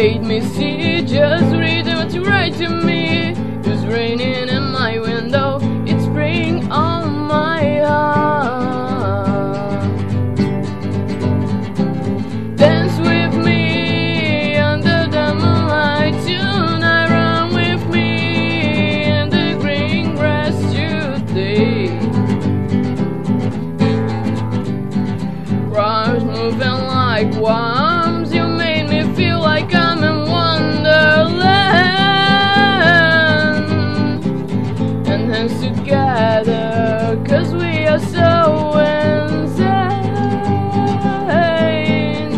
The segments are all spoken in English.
made me see. Just read what you write to me. It's raining in my window, it's spraying on my heart. Dance with me under the moonlight tonight. Run with me in the green grass today. Cars moving like worms, you made me feel like I'm in Wonderland. And hands together, 'cause we are so insane.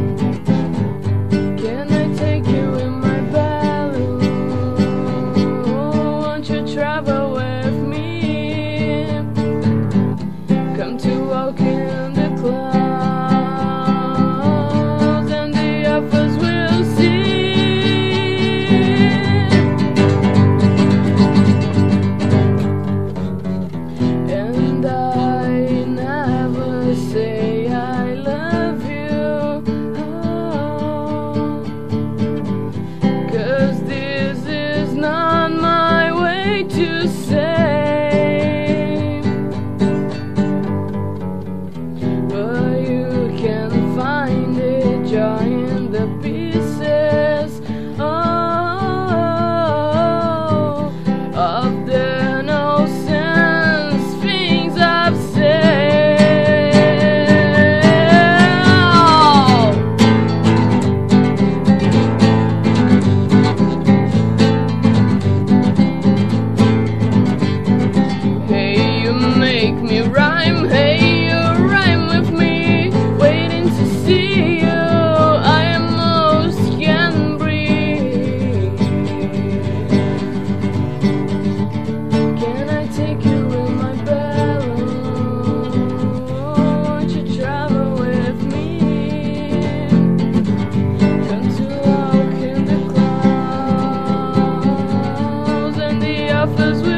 Can I take you in my balloon? Won't you travel with me? Come to walk in the clouds, and the others will see. And I never say I love you, oh, 'cause this is not my way to say. But you can find the joy in the pieces, oh, of the no-sense things I've said. Hey, you make me rhyme. Hey, you rhyme with me. Waiting to see you, I almost can breathe. Can I take you in my balloon? Won't you travel with me? Come to walk in the clouds, and the others will